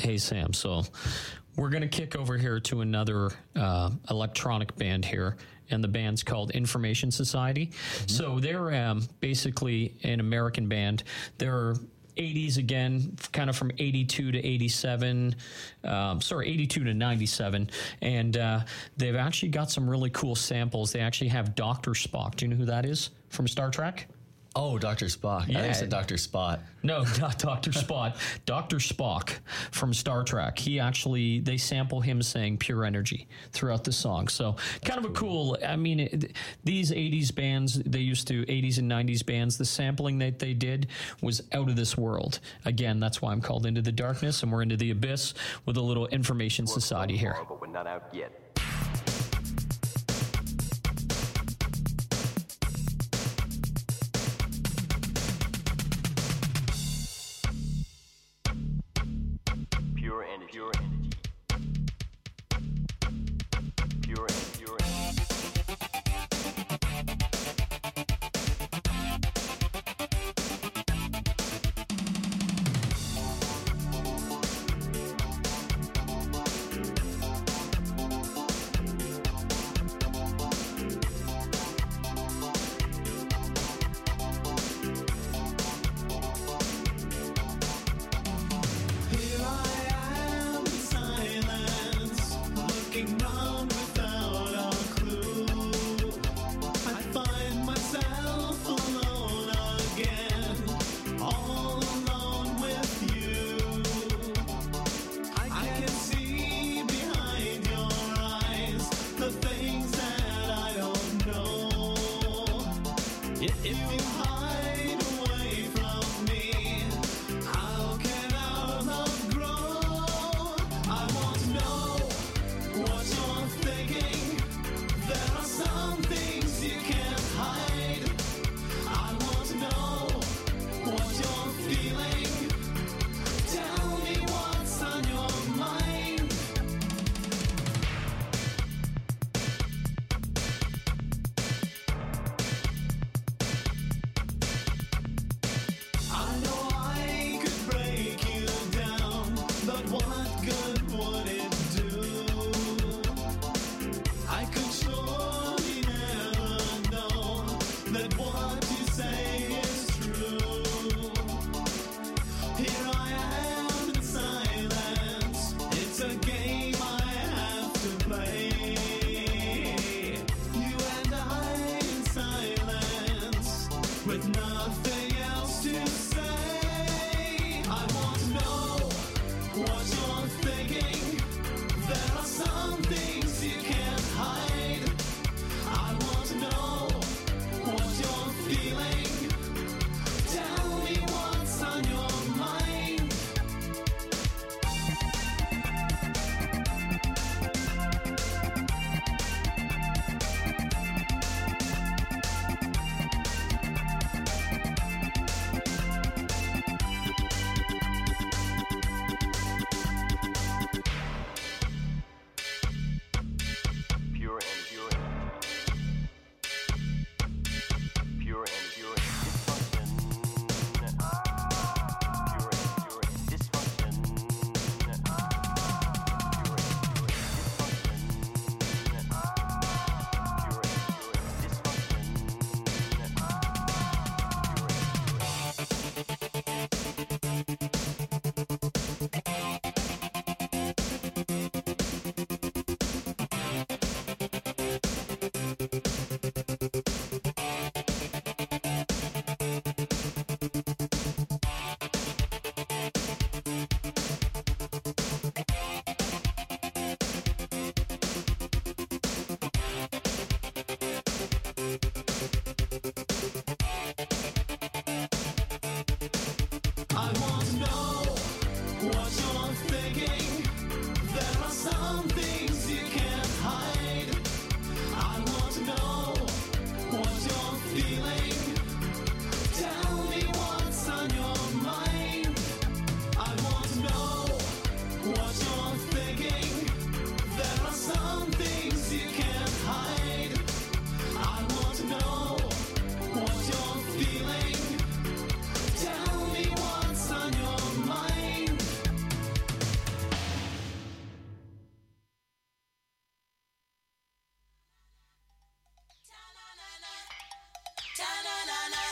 Hey, Sam. So we're going to kick over here to another electronic band here, and the band's called Information Society. So they're basically an American band. They're 80s again, kind of from 82 to 87, 82 to 97. And they've actually got some really cool samples. They actually have Dr. Spock. Do you know who that is from Star Trek? Oh, Dr. Spock. Yeah. I think you said Dr. Spot. No, not Dr. Spot. Dr. Spock from Star Trek. They sample him saying pure energy throughout the song. So kind of a cool, I mean, these 80s bands, 80s and 90s bands, the sampling that they did was out of this world. Again, that's why I'm called Into the Darkness, and we're into the abyss with a little Information Society here. But we're not out yet. Pure energy. Pure energy. Pure energy. Pure energy.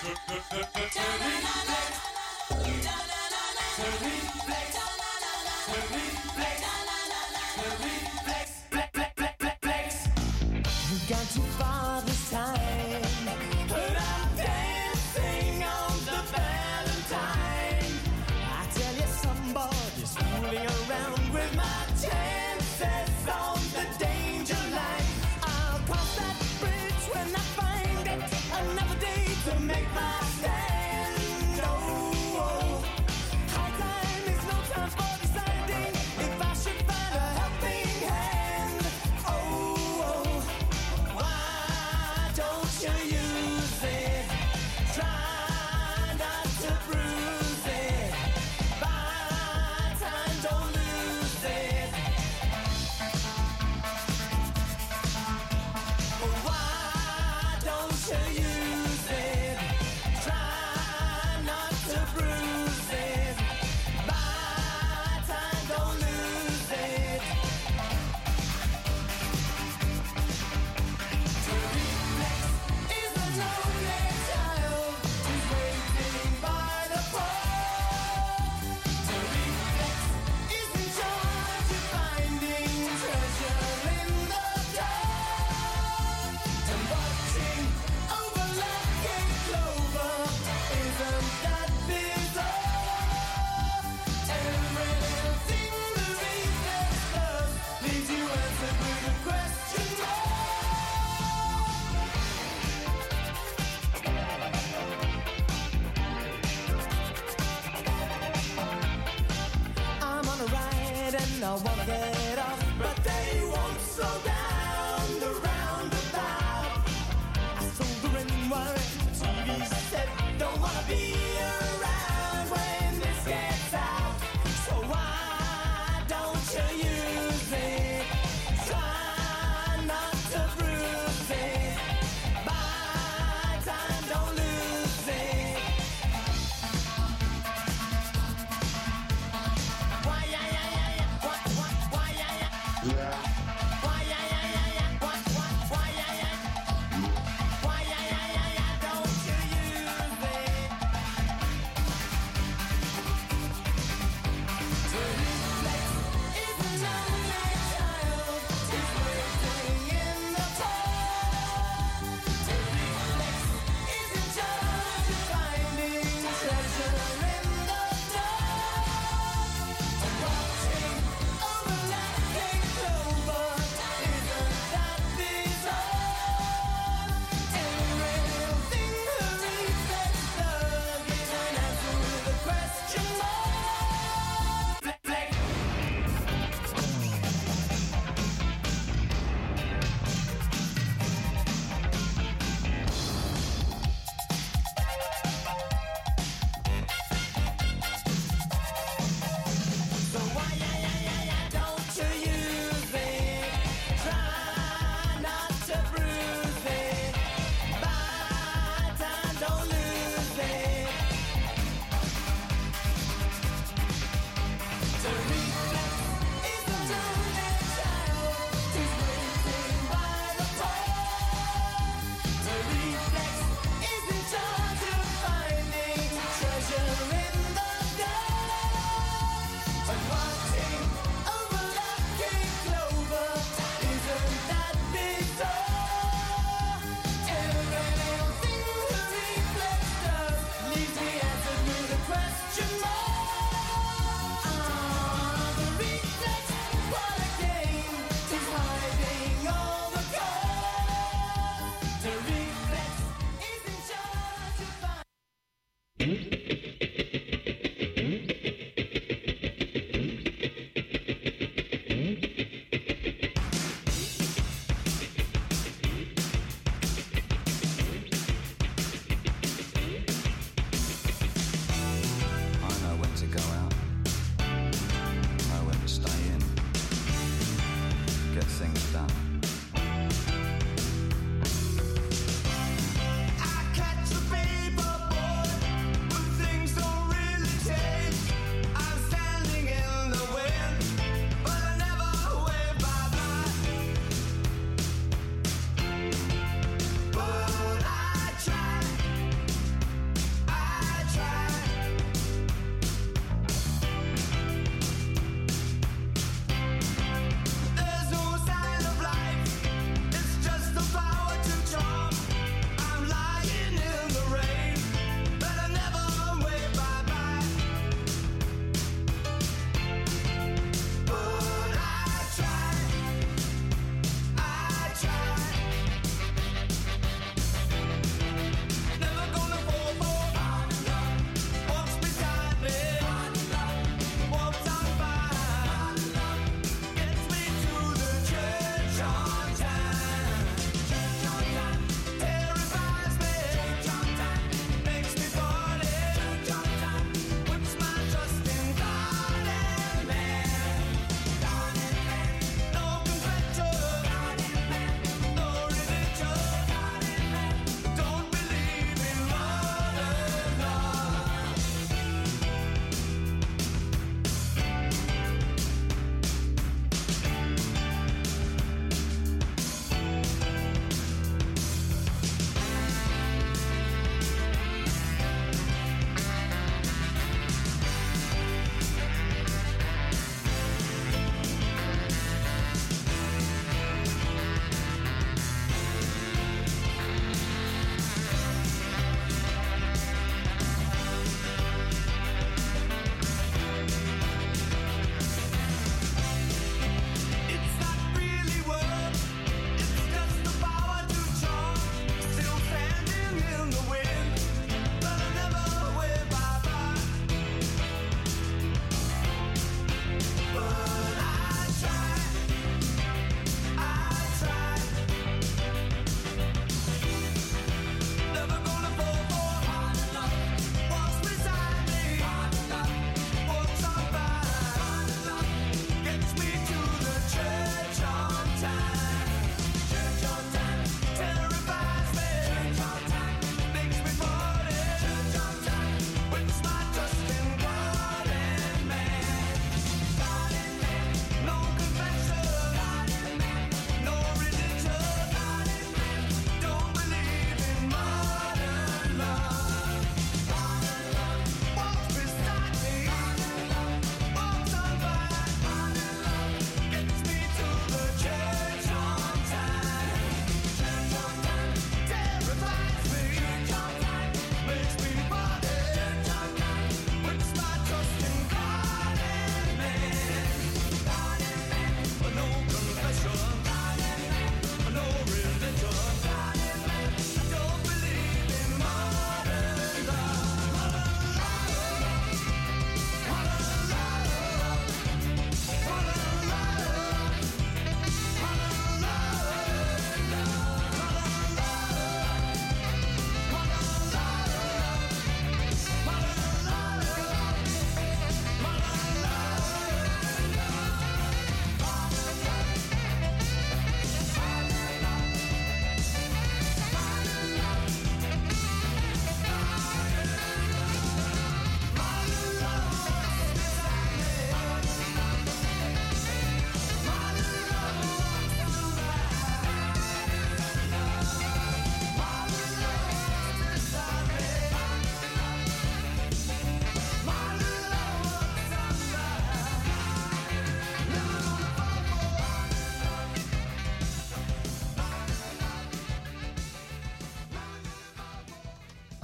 We've gone too far this time, but I'm dancing on the Valentine. I tell you, somebody's fooling around with my chances on the danger line. I'll cross that bridge when I find it. Another day to make my stand. Oh, high time is no time for deciding if I should find a helping hand. Oh, why don't you use it? Try not to bruise it. Buy time, don't lose it. Why don't you use it? Try not to bruise it. Buy time, don't lose it. Is a lonely child who's waiting by the pole. The reflex is in charge of finding treasure in the dark. And watching over like clover, isn't that bizarre? Every little thing the reflex does leaves you answered with a question mark. I'm on a ride and I wanna get off, but they won't slow down the roundabout. I soldering worry, TV said don't wanna be around when this gets out. So why don't you use it? Try not to bruise it. Buy time, don't lose it. Why, yeah, yeah, yeah, yeah. What, why, yeah, yeah. Why, yeah, yeah, yeah, yeah. What, why, yeah, yeah. Why, yeah, yeah, yeah, yeah. Don't you use it? The reflex is a lonely child who's waiting in the pole. The reflex is in charge of finding treasure in the dark. And watching over like clover, isn't that bizarre? Every little thing the reflex does is an answer with a question mark. Flex. So why, yeah, yeah, yeah, yeah, don't you use it? Try not to bruise it. Buy time, don't lose it. The reflex is a lonely child who's waiting by the pole. The reflex is in charge of finding treasure in the dark. And watching over lucky clover, isn't that bizarre? Every little thing the reflex does leaves me answered with a question mark. The reflex, what a game, is hiding all the cards. The reflex is in charge of finding. I know when to go out, know when to stay in, get things done. I catch a paper boy with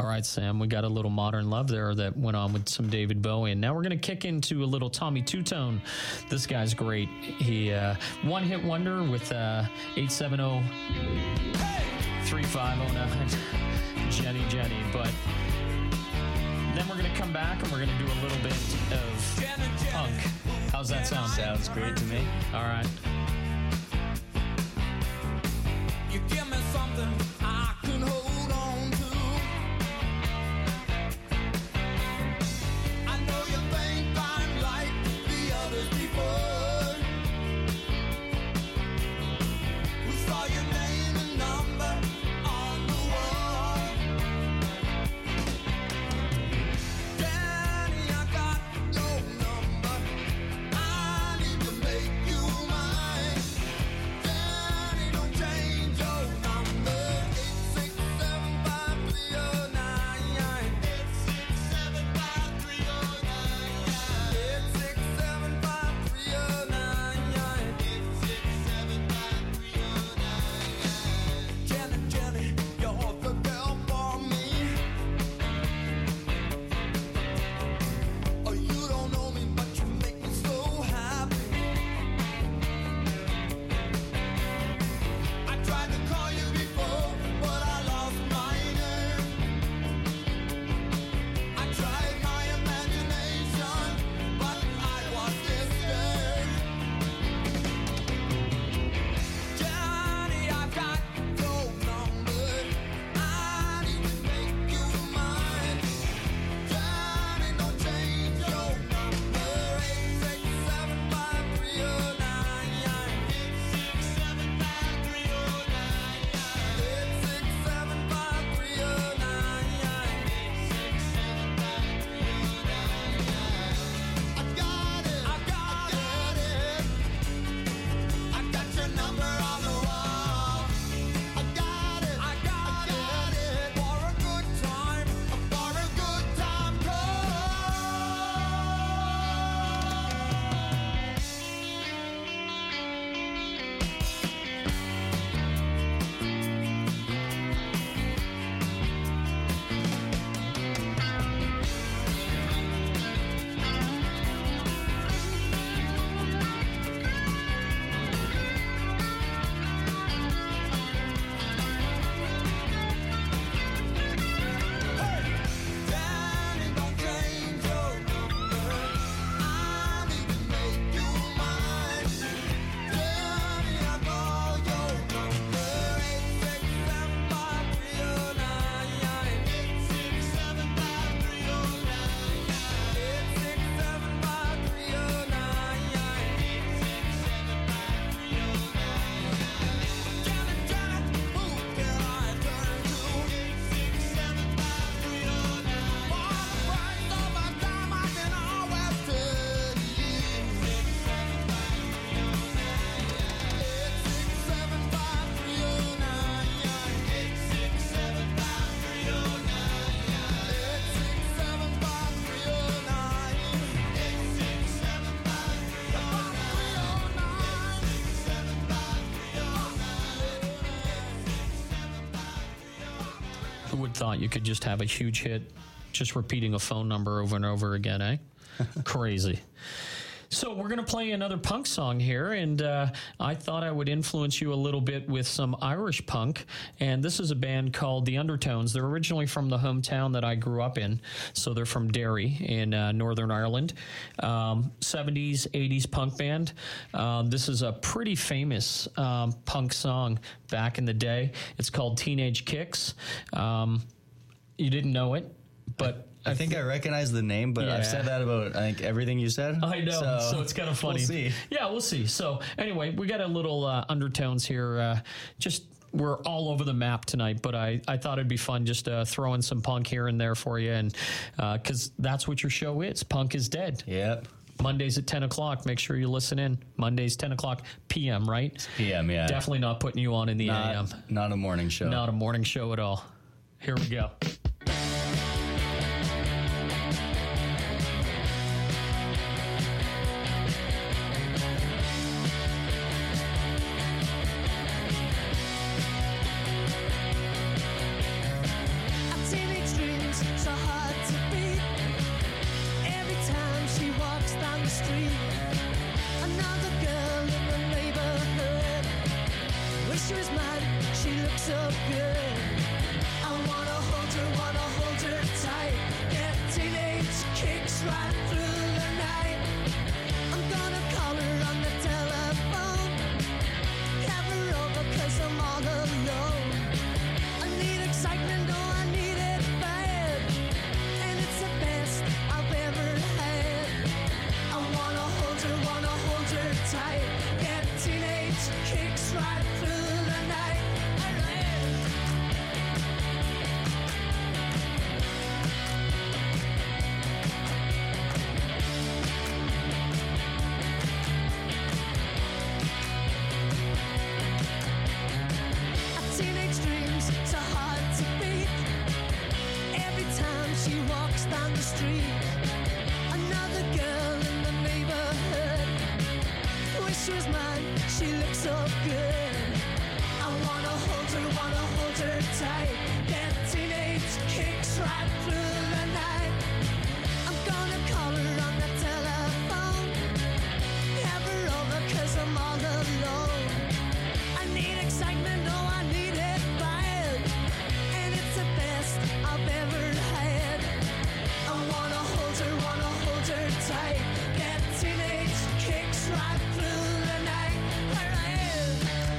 All right, Sam, we got a little Modern Love there that went on with some David Bowie. And now we're going to kick into a little Tommy Two-Tone. This guy's great. He one-hit wonder with 870-3509. Jenny. But then we're going to come back and we're going to do a little bit of punk. How's that sound? Sounds great to me. All right. You give me something I can hold on to. I know you think I'm like the others before. We saw your name and number on the wall. Danny, I got your number. I need to make you mine. Danny, don't change your number. 8675309. 8675309. Jenny, you're the girl for me. Oh, you don't know me, but you make me so happy. I tried to call you before, but I lost my nerve. I tried my imagination, but I was disturbed. Johnny, I've got your number. I need to make you mine. Johnny, don't change your number. 8675309. I got it. I got your number on the wall. I got it. For a good time call. Danny, don't change your number. I need to make you mine. Danny, I call your number. 8675309. Jenny, who can I turn to? 8675309. For the price of my time, I can always turn to you. 8675309. Who would thought you could just have a huge hit just repeating a phone number over and over again, eh? Crazy. So we're going to play another punk song here, and I thought I would influence you a little bit with some Irish punk, and this is a band called The Undertones. They're originally from the hometown that I grew up in, so they're from Derry in Northern Ireland. 70s, 80s punk band. This is a pretty famous punk song back in the day. It's called Teenage Kicks. You didn't know it, but... I think I recognize the name, but Yeah. I've said that about, I think, everything you said. I know, so it's kind of funny. We'll see. Yeah, we'll see. So anyway, we got a little undertones here. We're all over the map tonight, but I thought it'd be fun just throwing some punk here and there for you, and because that's what your show is. Punk is dead. Yep. Mondays at 10 o'clock. Make sure you listen in. Mondays, 10 o'clock p.m., right? PM, yeah. Definitely not putting you on in the a.m. Not a morning show. Not a morning show at all. Here we go. A teenage dream She walks down the street, another girl in the neighborhood. Wish she was mine, she looks so good. I wanna hold her tight. Get teenage kicks right through the night. I'm gonna call her on the telephone. Have her over 'cause I'm all alone. I need excitement, oh I need it bad. And it's the best I've ever had. I wanna hold her tight. Get teenage kicks right through the night. Where I am.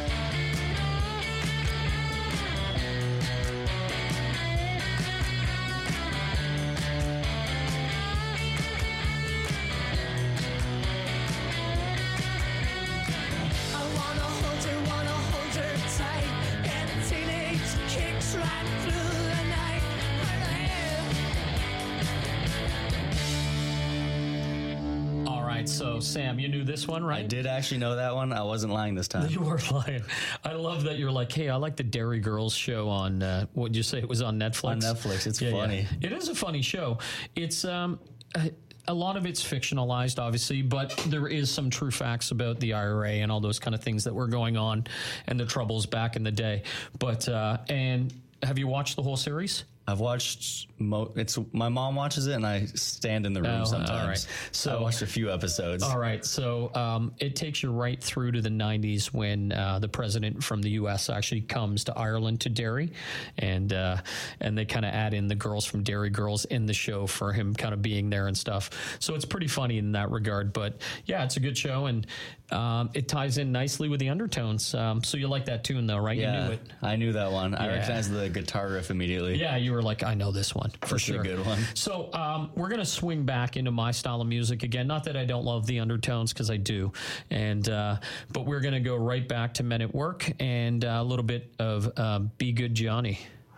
I wanna hold her tight. Get teenage kicks right through the night. Where I am. All right, so Sam, you knew this one, right? I did actually know that one. I wasn't lying this time. You were lying. I love that you're like, hey, I like the Dairy Girls show on, what'd you say? It was on Netflix? On Netflix. It's funny. Yeah. It is a funny show. It's, a lot of it's fictionalized, obviously, but there is some true facts about the IRA and all those kind of things that were going on and the troubles back in the day. But, and have you watched the whole series? I've watched. It's my mom watches it, and I stand in the room Oh, sometimes. all right. So I watched a few episodes. All right. So it takes you right through to the 90s when the president from the U.S. actually comes to Ireland to Derry. And they kind of add in the girls from Derry Girls in the show for him kind of being there and stuff. So it's pretty funny in that regard. But yeah, it's a good show. And it ties in nicely with the undertones. So you like that tune, though, right? Yeah, You knew it. I knew that one. I Yeah. recognized the guitar riff immediately. Yeah, you were like, I know this one for That's a sure. good one. So we're going to swing back into my style of music again. Not that I don't love the undertones, because I do. And but we're going to go right back to Men at Work and a little bit of Be Good Johnny.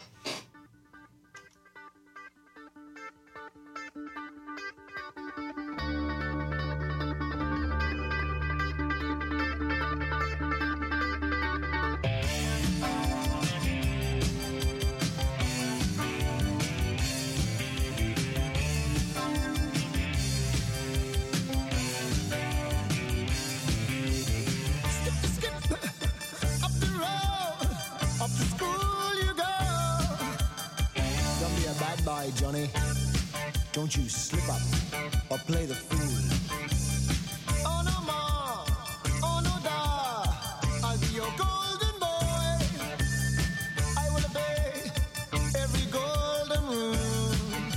Up the road, up to school you go. Don't be a bad boy, Johnny. Don't you slip up or play the fool. Oh no more, oh no da. I'll be your golden boy. I will obey every golden rule.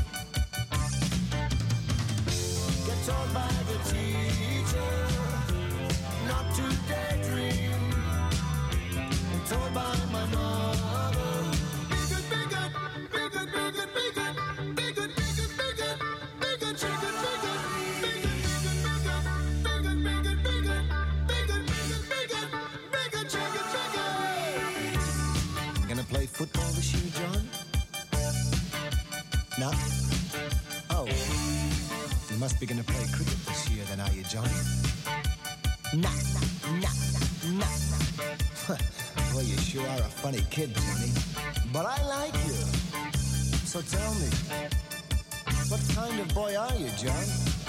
Get told by the teacher not to daydream. I'm told by my mother, be good, be good, be good, be good, be good, be good, be good, be good, be good, chicken, be good, be good, be good, be good, be good, be good, be good, be good, be good, chicken, chicken. Gonna play football this year, John? No? Oh, you must be gonna play cricket this year then, are you, Johnny? Nah. Well, you sure are a funny kid, Johnny. But I like you. So tell me, what kind of boy are you, John?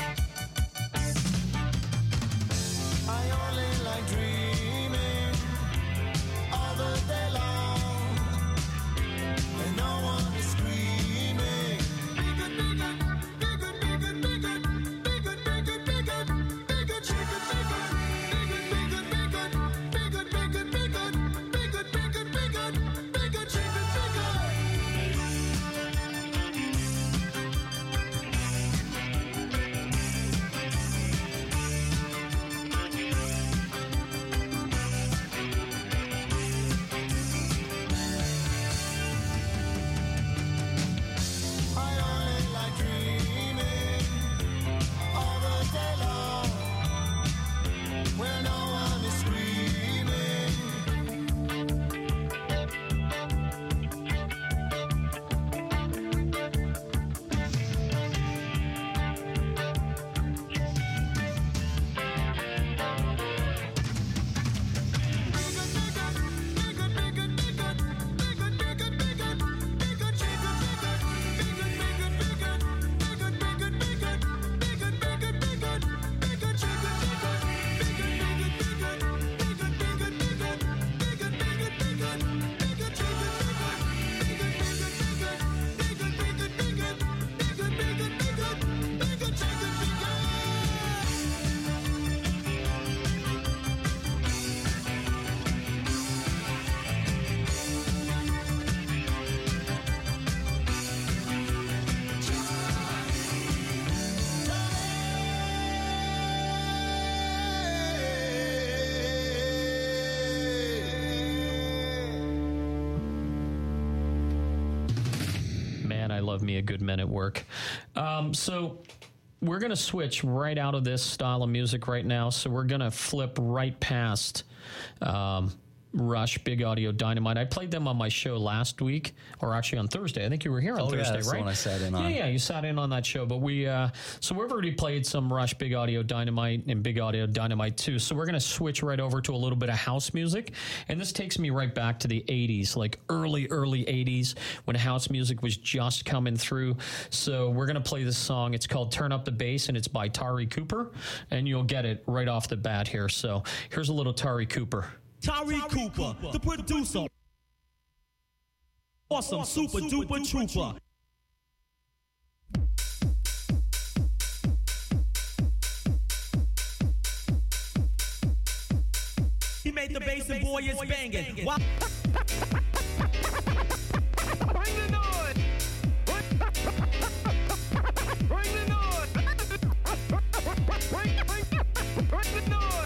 I only like dreaming all the day long. And no one is screaming. Be good, be good, be good, be good, be good, be good, be good, be good, be good, chicken, be good, be good, be good, be good, be good, be good, be good, be good, be good, be good, be good, chicken, be good. Man, I love me a good men at work. So we're going to switch right out of this style of music right now. So we're going to flip right past Rush, Big Audio Dynamite. I played them on my show last week, or actually on Thursday. I think you were here on Thursday, that's right? the one I sat in on. Yeah, you sat in on that show. But so we've already played some Rush, Big Audio Dynamite, and Big Audio Dynamite 2. So we're going to switch right over to a little bit of house music. And this takes me right back to the 80s, like early 80s, when house music was just coming through. So we're going to play this song. It's called Turn Up the Bass, and it's by Tari Cooper. And you'll get it right off the bat here. So here's a little Tari Cooper. Tari Cooper, the producer. Awesome, super duper trooper. He made the bass and boy is banging. Wow. Bring the noise. Bring the noise. Bring the noise.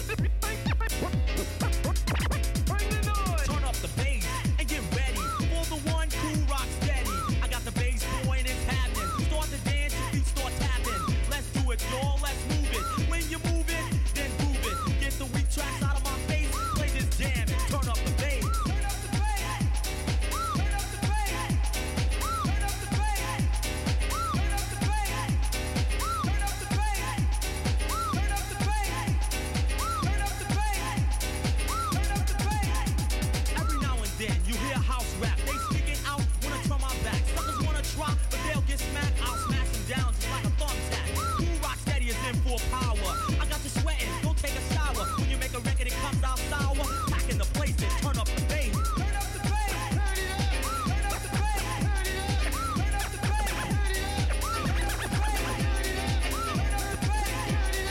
Turn up the bass and get ready for the one cool rock steady. I got the bass boy and it's happening. Start to dance, your feet start tapping. Let's do it, y'all, let's move it. When you move it, then move it. Get the weak tracks out of my face. Play this jam and turn up the bass. Turn up the bass. Turn up the bass. Turn up the bass. Turn up the bass. Turn up the bass. Turn up the bass. Turn up the bass. Turn up the bass. Every now and then you hear house rap. They sticking out, wanna turn my back. Suckers wanna try, but they'll get smacked. I'll smash them down just like a thumbtack. Cool rock steady is in full power. I got you sweating, go take a shower. When you make a record, it comes out sour. Packing the place and turn up the bass. Turn up the bass. Turn it up. Turn up the bass. Turn it up. Turn up the bass. Turn it up. Turn up the bass. Turn it up. Turn up the bass. Turn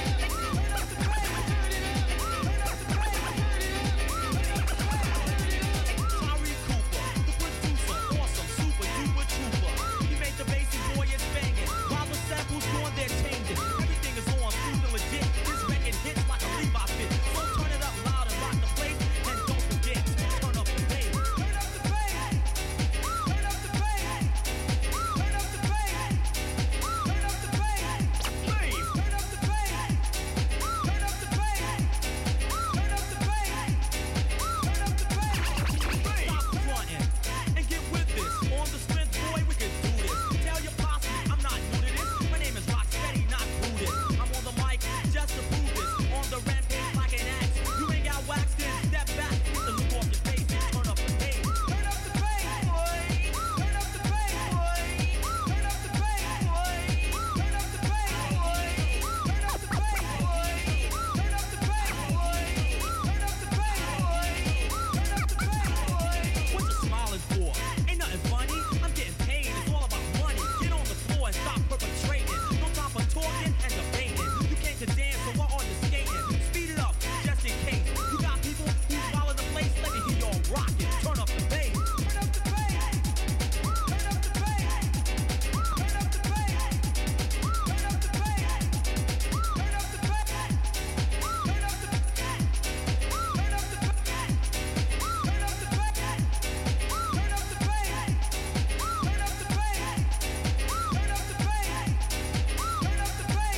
Tari Cooper, the producer, awesome, super duper trooper. He made the bass and boy is banging. While the samples doing their changing, everything is on, smooth and legit. This record hits like a Levi fit. So turn it up loud and rock the place, and don't forget to turn up the bass. Turn up the bass. Turn up the bass. Turn up the bass. Turn up the bass. Bass. Turn up the bass. Turn up the bass. Turn up the bass. Turn up the bass. Stop fronting and get with this. On the strength, boy, we can do this. Tell your posse I'm not new to this. My name is Rocksteady, not Brutus. I'm on the mic just to prove this. On the rampage like an axe. You ain't got waxed in. Step back, get the look off your face and turn up the bass. Turn up the bass, boy. Turn up the bass, boy. Turn up the bass, boy. Turn up the bass, boy. Turn up the bass, boy. Turn up the bass, boy. Turn up the bass, boy. Turn up the bass, boy. What you smiling for? Ain't nothing funny. I'm getting paid. It's all about money. Get on the floor and stop perpetrating. No time for talking and debating. You came to dance, so what are you skating? Speed it up, just in case. You got people who follow the place. Let me hear y'all rockin'. Turn up the bass. Turn up the bass. Turn up the bass. Turn up the bass. Turn up the bass. Turn up the bass. Turn up the bass. Turn up the bass. Turn up the bass. Turn up the bass. Turn up the bass. Turn up the bass. Turn up the bass.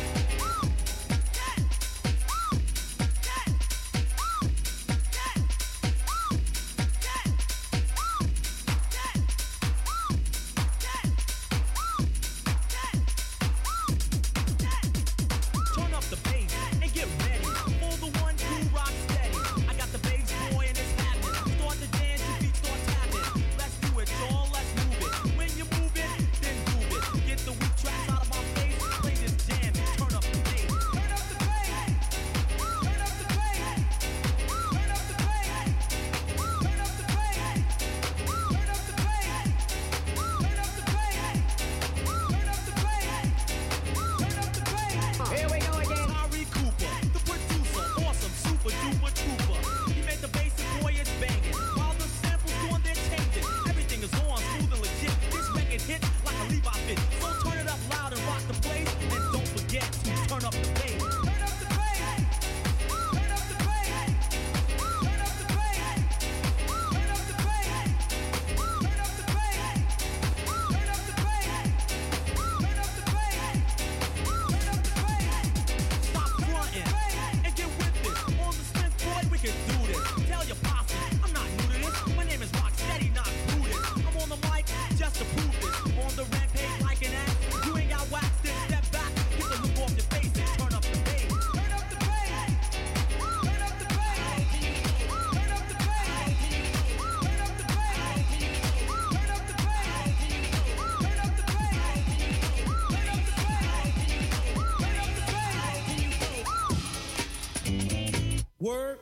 Turn up the bass and get ready for the one cool rock steady. I got the bass boy and it's happening. Start to dance, your feet start tapping. Let's do it, y'all, let's move it. When you move it, then move it. Get the weak tracks out of my face. Play this jam and turn up the bass. Turn up the bass. Turn up the bass. Turn up the bass. Turn up the bass. Turn up the bass. Turn up the bass. Turn up the bass. Turn up the bass. Here we go again. Tari Cooper, the producer, awesome, super duper trooper. He made the bass and boy is banging. While the samples doing their changing, everything is on, smooth and legit. This record hit like a Levi fit. So turn it up loud and rock the place, and don't forget to turn up the bass. Turn up the bass. Turn up the bass. Turn up the bass. Turn up the bass. Turn up the bass. Turn up the bass.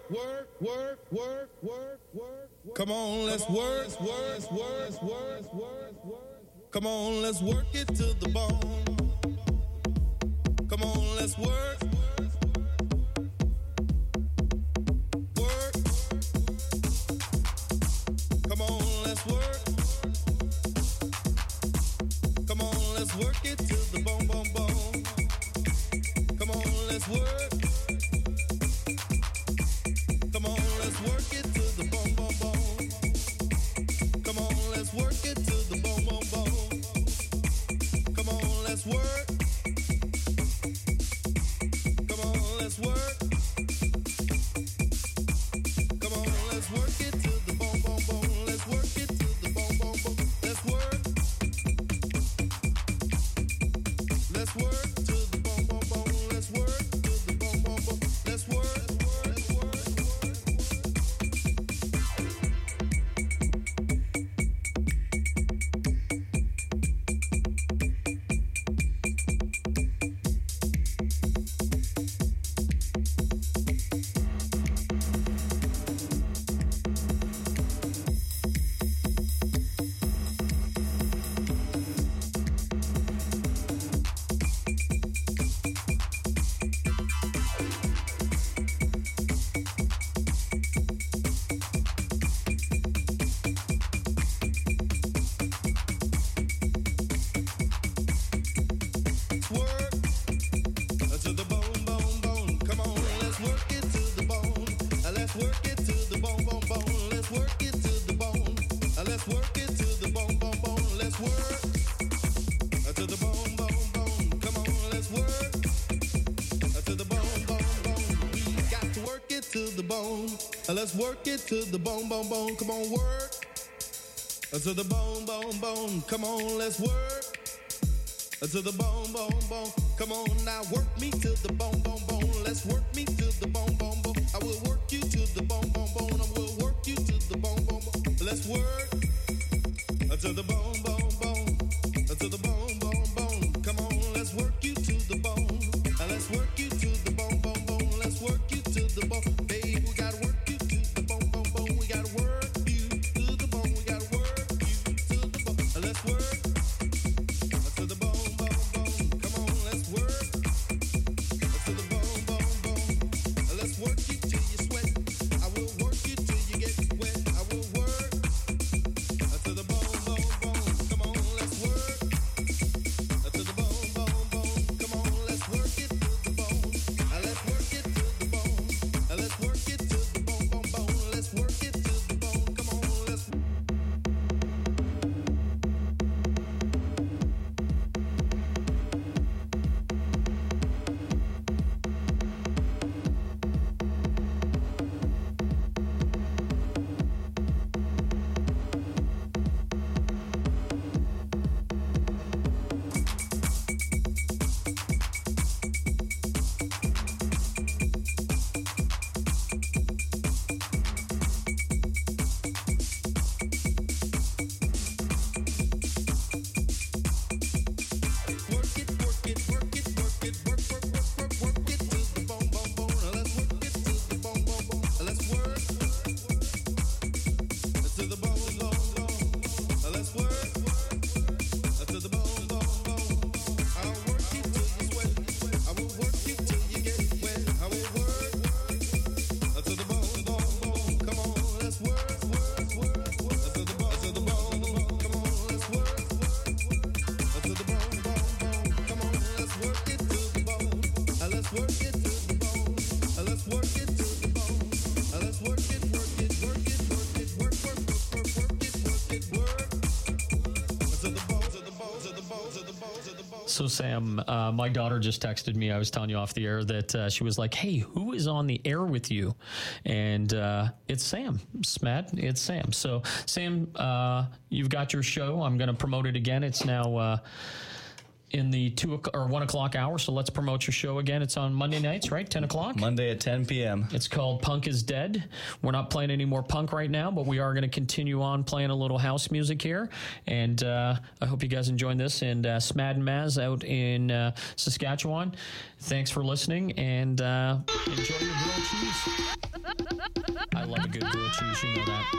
Come on, let's work. Come on, let's work it to the bone. Come on, let's work. Work. Come on, let's work. Come on, let's work it to the bone, bone, bone. Come on, let's work. Come on, let's work it to the bone, bone, bone. Come on, let's work it to the bone, bone, bone. Come on, let's work. Come on, let's work. Come on, let's work it to the bone, bone, bone. Let's work it to the bone, bone, bone. Let's work. Let's work to the bone, bone, bone. Let's work to the bone, bone, bone. Let's work. Let's work. Work to the bone, bone, bone. Come on, let's work it to the bone. Let's work it to the bone, bone, bone. Let's work it to the bone. Let's work it to the bone, bone, bone. Let's work to the bone, bone, bone. Come on, let's work to the bone, bone, bone. We got to work it to the bone. Let's work it to the bone, bone, bone. Come on, work to the bone, bone, bone. Come on, let's work. To the bone, bone, bone. Come on now, work me to the bone, bone, bone. Let's work me to the bone, bone, bone. I will work you to the bone, bone, bone. I will work you to the bone, bone, bone. Let's work to the bone, bone, bone. To the bone, bone, bone. Come on, let's work you to the bone. Let's work you to the bone, bone, bone. Let's work you to the bone. Babe, we gotta work you to the bone, bone, bone. We gotta work you to the bone. We gotta work you to the bone. Let's work to the bone, bone, bone. Come on, let's work to the bone, bone, bone. Let's work you till you sweat. I will work you till you get wet. I will work to the bone, bone, bone. Come on, let's work to the bone, bone, bone. Come on, let's work it to the bone. Let's work it to the bone. Let's work it to the bone, bone, bone. Let's work it to the bone. Come on, let's. So, Sam, my daughter just texted me. I was telling you off the air that she was like, hey, who is on the air with you? And it's Sam. Smad, it's Sam. So, Sam, you've got your show. I'm going to promote it again. It's now in the 2 or 1 o'clock hour. So let's promote your show again. It's on Monday nights, right? 10 o'clock? Monday at 10 p.m. It's called Punk is Dead. We're not playing any more punk right now, but we are going to continue on playing a little house music here. And I hope you guys enjoyed this. And Smad and Maz out in Saskatchewan, thanks for listening, and enjoy your grilled cheese. I love a good grilled cheese. You know that.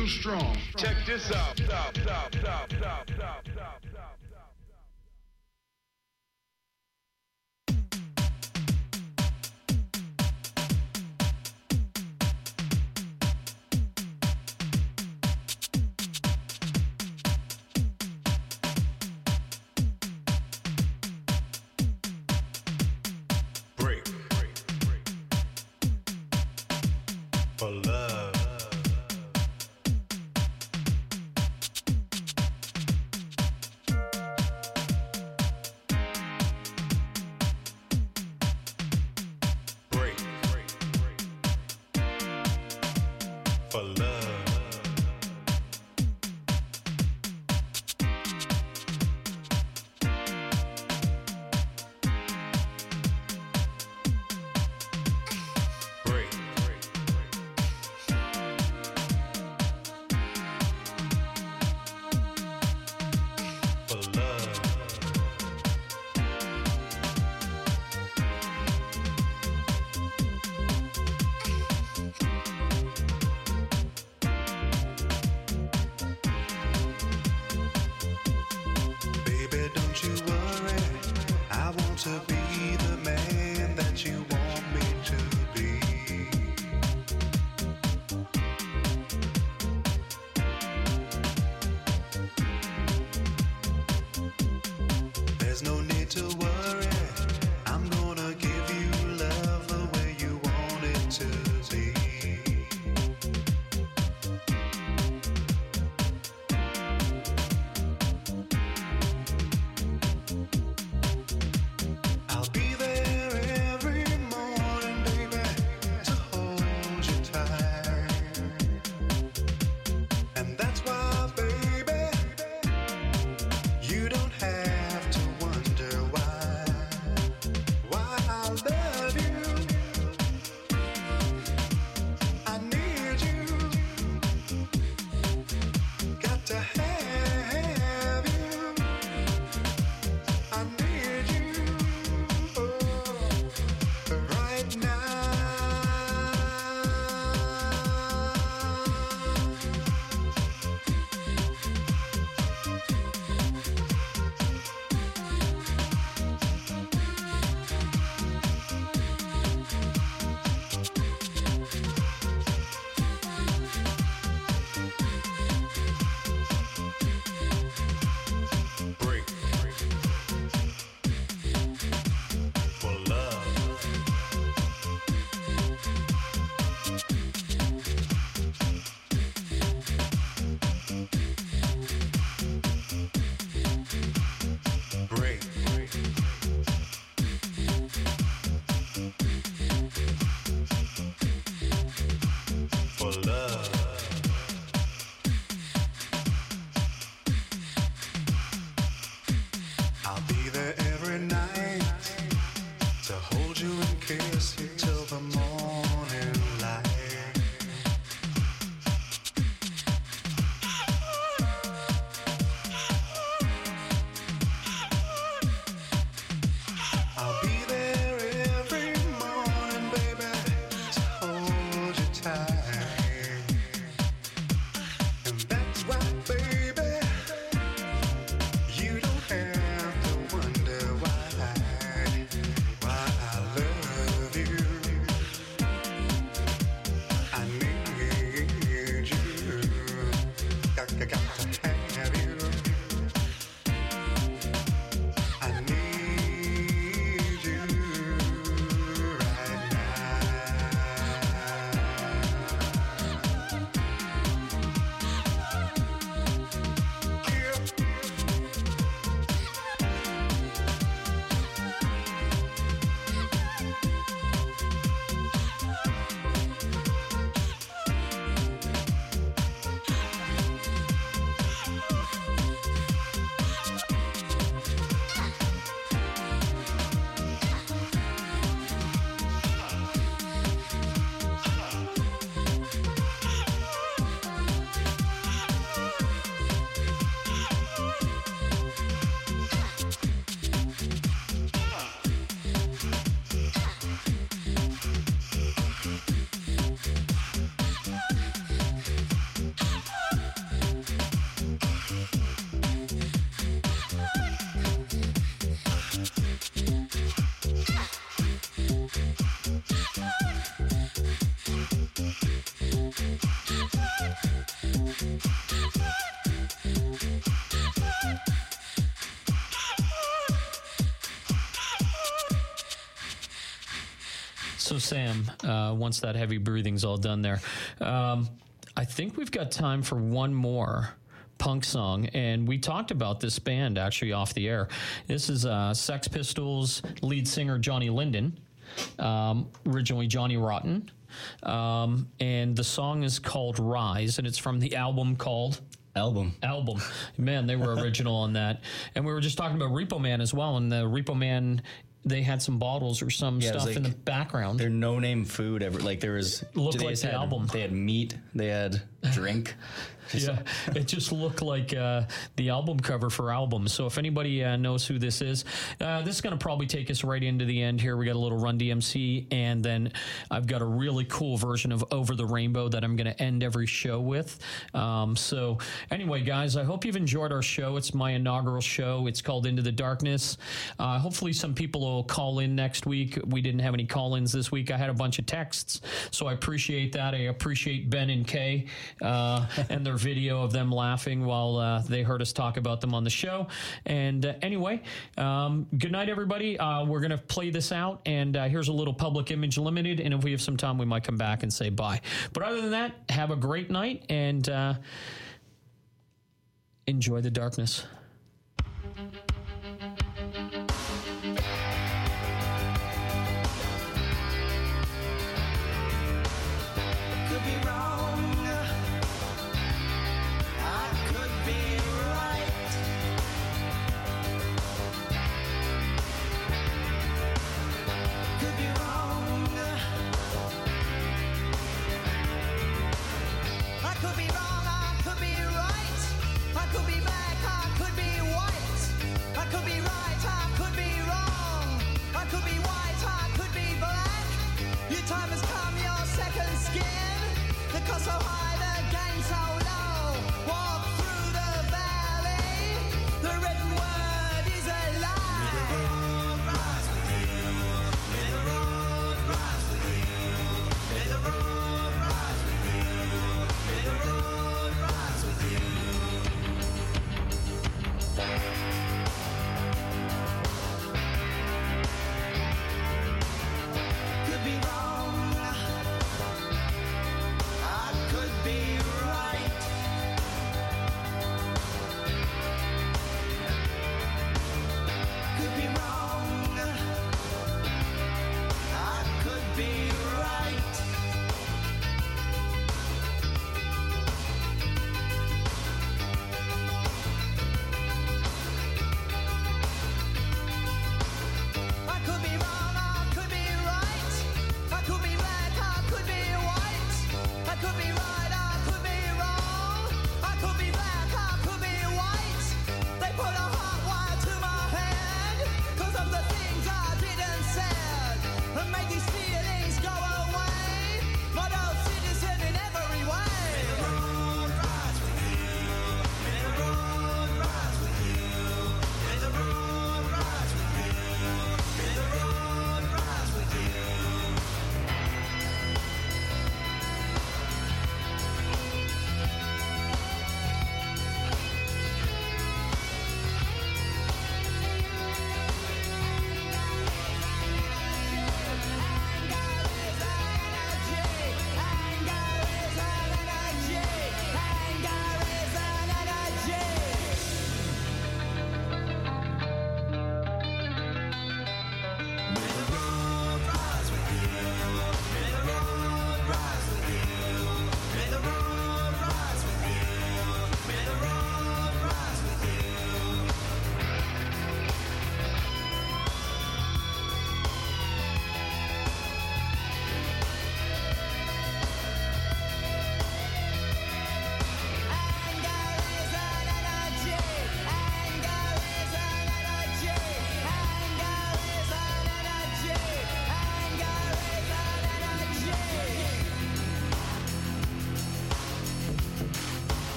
too strong. Check this out. Break for love. Break for love. Break for love. So Sam, once that heavy breathing's all done there, I think we've got time for one more punk song, and we talked about this band actually off the air. This is Sex Pistols lead singer Johnny Linden, originally Johnny Rotten, and the song is called Rise, and it's from the album called Album. Man, they were original on that. And we were just talking about Repo Man as well, and the Repo Man, they had some bottles or some Yeah, it was stuff in the like background. Their no-name food ever. Like there was. Looked they like just the had- album. They had meat. They had drink. Yeah, it just looked like the album cover for Album. So if anybody knows who this is going to probably take us right into the end here. We got a little Run DMC, and then I've got a really cool version of Over the Rainbow that I'm going to end every show with. So anyway, guys, I hope you've enjoyed our show. It's my inaugural show. It's called Into the Darkness. Hopefully some people will call in next week. We didn't have any call-ins this week. I had a bunch of texts, so I appreciate that. I appreciate Ben and Kay and their video of them laughing while they heard us talk about them on the show. And anyway, good night, everybody. We're going to play this out, and here's a little Public Image Limited, and if we have some time, we might come back and say bye. But other than that, have a great night, and enjoy the darkness. Could be wrong. I could be right. Could be wrong. I could be wrong. I could be right. I could be back. I could be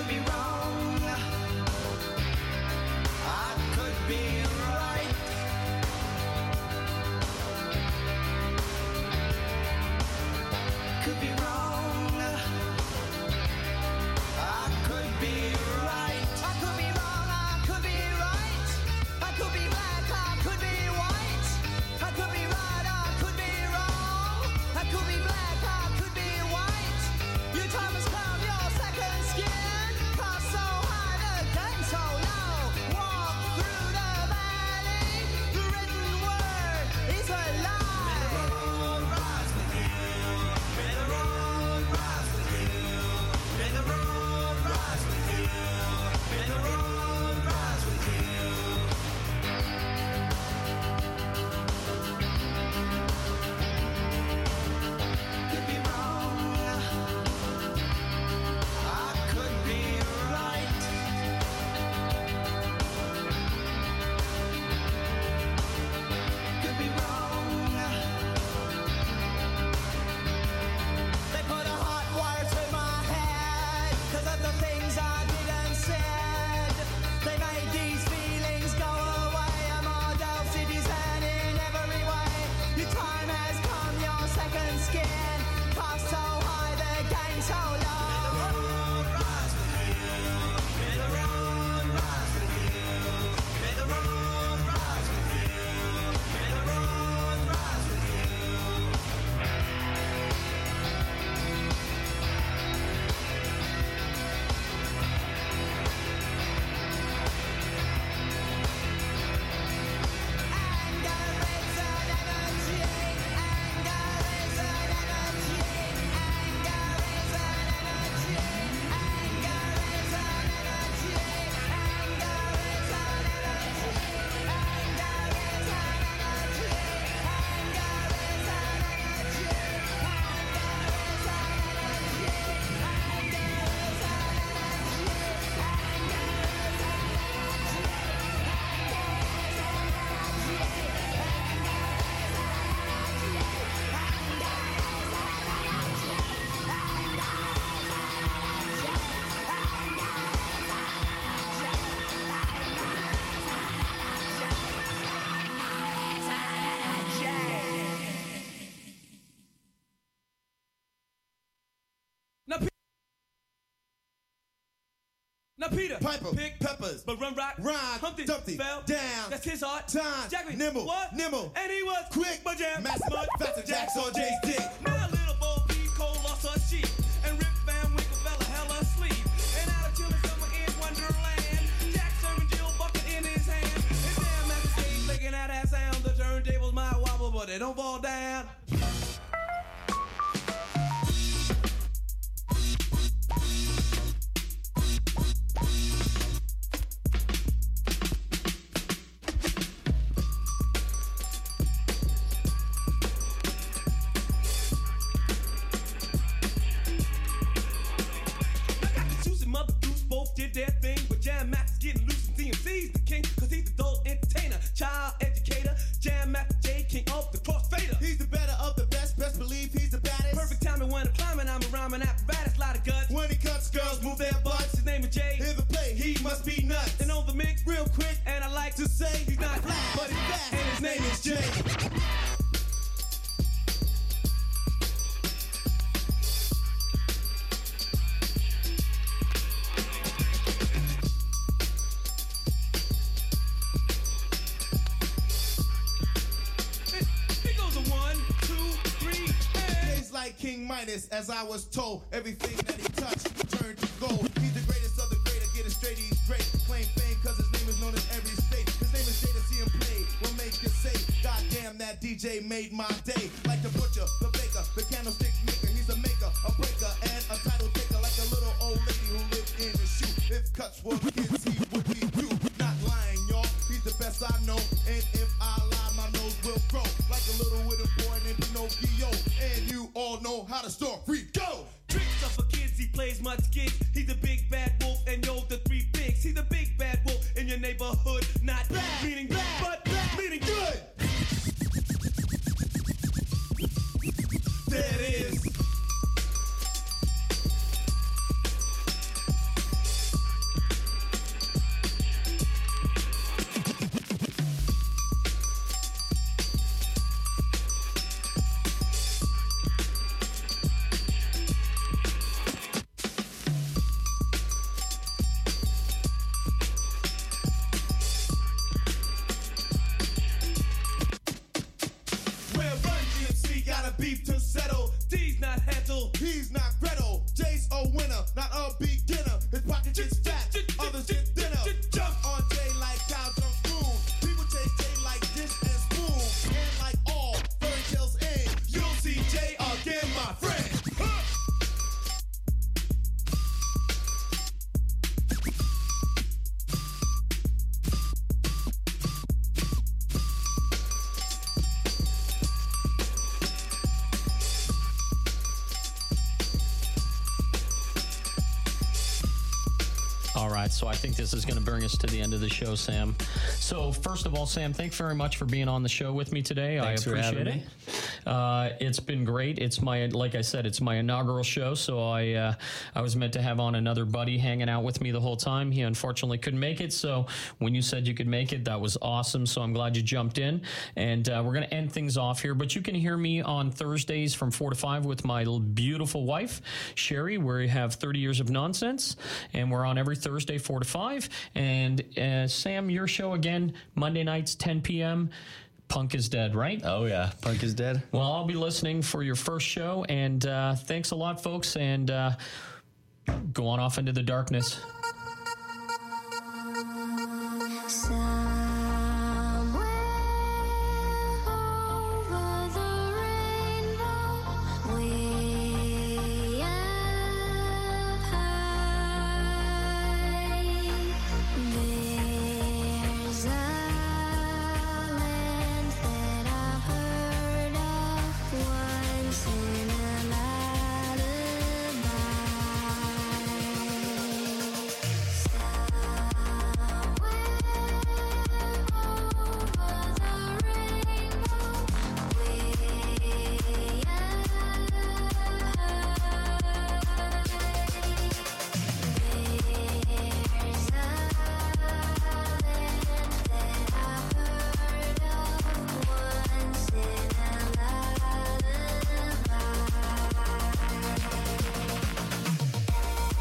could be wrong. I could be right. Could be wrong. I could be right. I could be wrong. I could be right. I could be black. I could be white. I could be right. I could be wrong. I could be black. I could be white. Your time has come. Your second skin. Cost so high. The game so low. Walk through the valley. The written word is a lie. May the road rise with you. May the road rise with you. May the road rise with you. May the road rise with you. Could be wrong. I could be right. Could be wrong. They put a hot wire to my head 'cause of the things I did and said. They made these feelings go away. I'm all cities and in every way. Your time has come, your second skin. Cost so high, the game so low. May the road rise with you. May the road rise with you. May the road rise with you. May the road rise with you. Anger is an energy. Anger is an energy. Anger is an energy. Anger is an energy. Anger is an energy. Anger is an energy. Anger is an energy. Now Peter, Piper, pick peppers, but run rock, rhyme, Humpty, Dumpty, fell down, That's his heart. time, Jack nimble, what? nimble, And he was quick, but jam, master, mud, faster, Jack's on Jay's dick. Now little Bo Peep Cole lost her sheep, and Rip Van Winkle fell a hell asleep. And out of chilling summer in Wonderland, Jack serving Jill bucket in his hand. And damn at the stage making out that sound, the turntables might wobble, but they don't fall down. Juicy Mother Goose both did their thing, but Jam Master's getting loose and DMC's the king, 'cause he's the adult entertainer, child educator, Jam Master J, king of the crossfader. He's the better of the best, best believe he's the baddest. Perfect timing when I'm climbing, I'm a rhyming apparatus, lot of guts. When he cuts, girls move their butts. His name is Jay, Hear the play, he must be nuts. and on the mix, Real quick, and I like to say he's not black, but he's fast, and his name is Jay. He goes a 1, 2, 3, and Jay's like King Midas, as I was told. Everything that he touched turned to gold. He's the greatest of the great, I get it straight, he's great. Claim fame, 'cause his name is known in every state. His name is Jay, to see him play will make you say, God damn, that DJ made my day. Like the butcher, the baker, the candlestick maker. He's a maker, a breaker, and a title taker. Like a little old lady who lived in the shoe. If cuts were kids, he would be you. Not lying, y'all. He's the best I know. And if I lie, my nose will grow. Like a little wooden boy named Pinocchio. And you all know how the story go. tricks up for kids, he plays much gigs. He's the big bad wolf, and yo, the three pigs. He's the big bad wolf in your neighborhood, not bad, meaning bad, but bad, meaning good. There it is. All right, so I think this is going to bring us to the end of the show, Sam. So first of all, Sam, thanks very much for being on the show with me today. Thanks I for appreciate having it. It's been great. It's like I said, it's my inaugural show, so I was meant to have on another buddy hanging out with me the whole time. He unfortunately couldn't make it, so when you said you could make it, that was awesome. So I'm glad you jumped in, and we're going to end things off here. But you can hear me on Thursdays from 4 to 5 with my beautiful wife, Sherry, where we have 30 Years of Nonsense, and we're on every Thursday, 4 to 5. And Sam, your show again, Monday nights, 10 p.m., Punk is Dead, right? Oh, yeah. Punk is Dead. Well, I'll be listening for your first show, and thanks a lot, folks, and go on off into the darkness.